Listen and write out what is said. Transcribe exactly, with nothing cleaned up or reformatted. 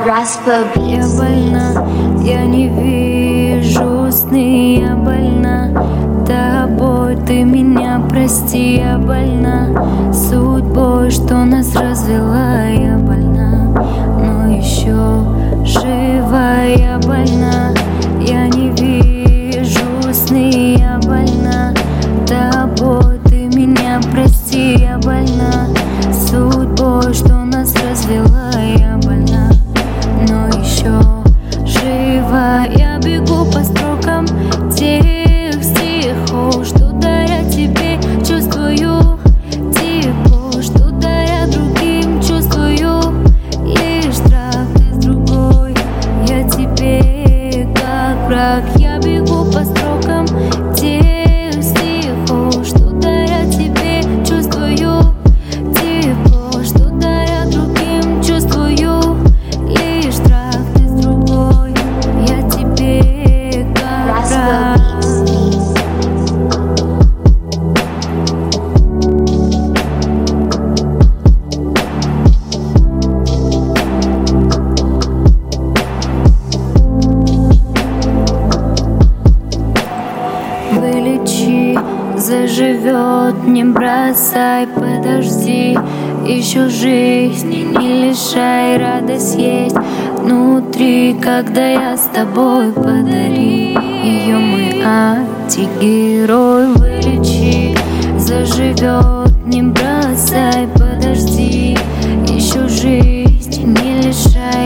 Raspa Я Beats. больна, я не вижу сны, я больна тобой, ты меня прости, я больна судьбой, что нас развела, я больна, но еще жива, я больна, я не вижу сны, я больна тобой, ты меня прости, я больна судьбой, что нас развела, я больна, но еще жива. Я бегу по строкам тех стихов, что дарят тебе, чувствую тепло, что дарят другим, чувствую лишь страх, ты с другой, я тебе как враг. Я бегу по строкам тех стихов, что дарят тебе, чувствую тепло, что дарят другим, чувствую лишь страх, ты с другой, я тебе как Raspa враг. Beats. Вылечи, заживет, не бросай, подожди, еще жизни не лишай, радость есть внутри, когда я с тобой, подари ее, мой антигерой. Вылечи, заживет, не бросай, подожди, еще жизни не лишай,